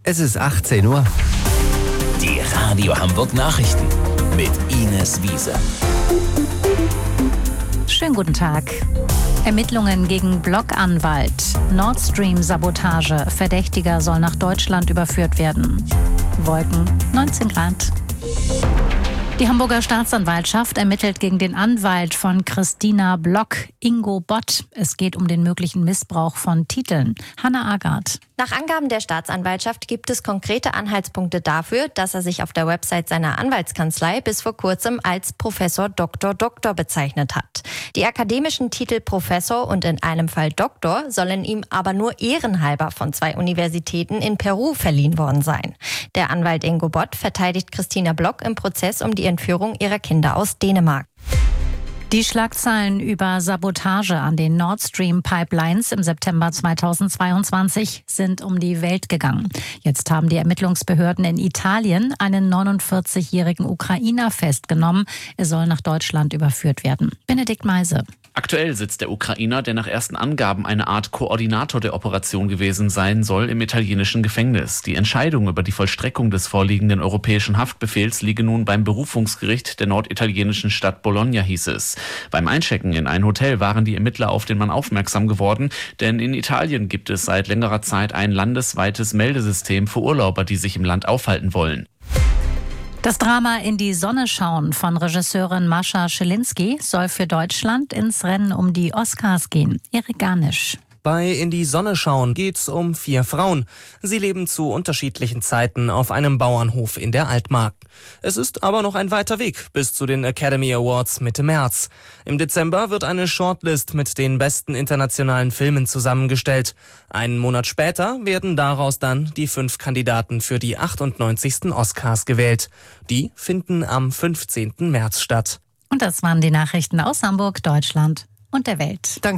Es ist 18 Uhr. Die Radio Hamburg Nachrichten mit Ines Wiese. Schönen guten Tag. Ermittlungen gegen Blockanwalt. Nord Stream-Sabotage. Verdächtiger soll nach Deutschland überführt werden. Wolken, 19 Grad. Die Hamburger Staatsanwaltschaft ermittelt gegen den Anwalt von Christina Block, Ingo Bott. Es geht um den möglichen Missbrauch von Titeln. Hanna Agard. Nach Angaben der Staatsanwaltschaft gibt es konkrete Anhaltspunkte dafür, dass er sich auf der Website seiner Anwaltskanzlei bis vor kurzem als Professor Dr. bezeichnet hat. Die akademischen Titel Professor und in einem Fall Doktor sollen ihm aber nur ehrenhalber von 2 Universitäten in Peru verliehen worden sein. Der Anwalt Ingo Bott verteidigt Christina Block im Prozess um die Entführung ihrer Kinder aus Dänemark. Die Schlagzeilen über Sabotage an den Nord Stream Pipelines im September 2022 sind um die Welt gegangen. Jetzt haben die Ermittlungsbehörden in Italien einen 49-jährigen Ukrainer festgenommen. Er soll nach Deutschland überführt werden. Benedikt Meise. Aktuell sitzt der Ukrainer, der nach ersten Angaben eine Art Koordinator der Operation gewesen sein soll, im italienischen Gefängnis. Die Entscheidung über die Vollstreckung des vorliegenden europäischen Haftbefehls liege nun beim Berufungsgericht der norditalienischen Stadt Bologna, hieß es. Beim Einchecken in ein Hotel waren die Ermittler auf den Mann aufmerksam geworden, denn in Italien gibt es seit längerer Zeit ein landesweites Meldesystem für Urlauber, die sich im Land aufhalten wollen. Das Drama In die Sonne schauen von Regisseurin Mascha Schilinski soll für Deutschland ins Rennen um die Oscars gehen. Erik Garnisch. Bei In die Sonne schauen geht's um 4 Frauen. Sie leben zu unterschiedlichen Zeiten auf einem Bauernhof in der Altmark. Es ist aber noch ein weiter Weg bis zu den Academy Awards Mitte März. Im Dezember wird eine Shortlist mit den besten internationalen Filmen zusammengestellt. Einen Monat später werden daraus dann die 5 Kandidaten für die 98. Oscars gewählt. Die finden am 15. März statt. Und das waren die Nachrichten aus Hamburg, Deutschland und der Welt.